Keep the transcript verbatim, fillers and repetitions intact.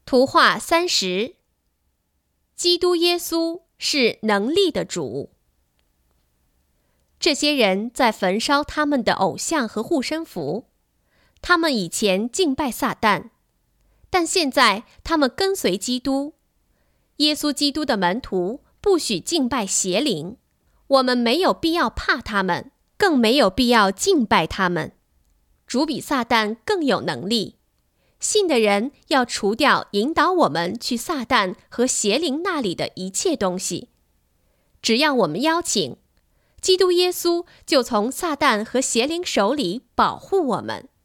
图画三十，基督耶稣是能力的主。这些人在焚烧他们的偶像和护身符，他们以前敬拜撒旦，但现在他们跟随基督。耶稣基督的门徒不许敬拜邪灵，我们没有必要怕他们，更没有必要敬拜他们。主比撒旦更有能力。信的人要除掉引导我们去撒旦和邪灵那里的一切东西。只要我们邀请，基督耶稣就从撒旦和邪灵手里保护我们。